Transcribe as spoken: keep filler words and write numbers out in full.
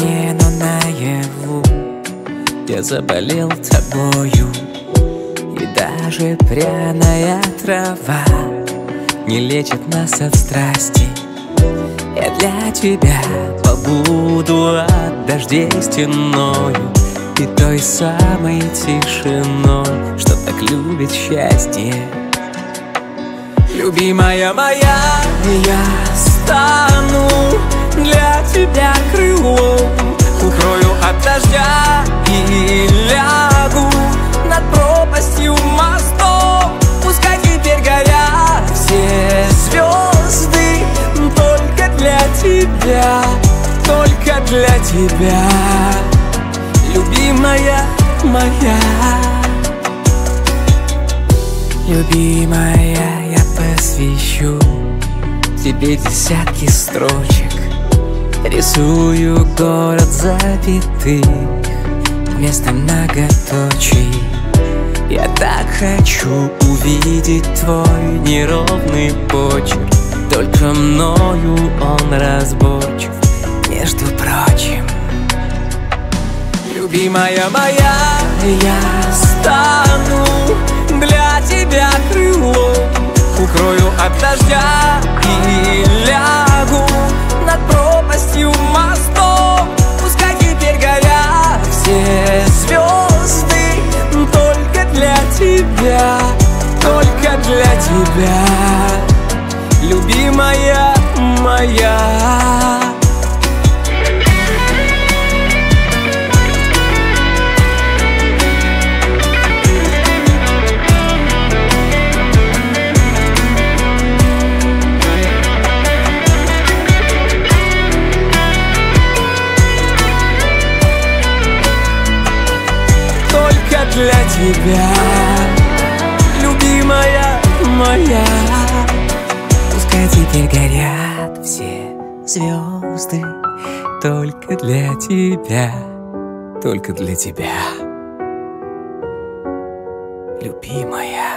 сне, но наяву я заболел тобою. И даже пряная трава не лечит нас от страсти. Я для тебя побуду от дождей стеною и той самой тишиной, что так любит счастье. Любимая моя, я стану для тебя крылом, укрою от дождя и лягу над пропастью мостом. Пускай теперь горят все звезды только для тебя, только для тебя, любимая моя. Любимая, я посвящу тебе десятки строчек, рисую город запятых вместо многоточий. Я так хочу увидеть твой неровный почерк, только мною он разборчив, между прочим. Любимая моя, я стану для тебя крылом, укрою от дождя и лягу над пропастью мостом. Пускай теперь горят все звезды только для тебя, только для тебя, любимая моя. Для тебя, любимая моя. Пускай теперь горят все звезды только для тебя, только для тебя, любимая.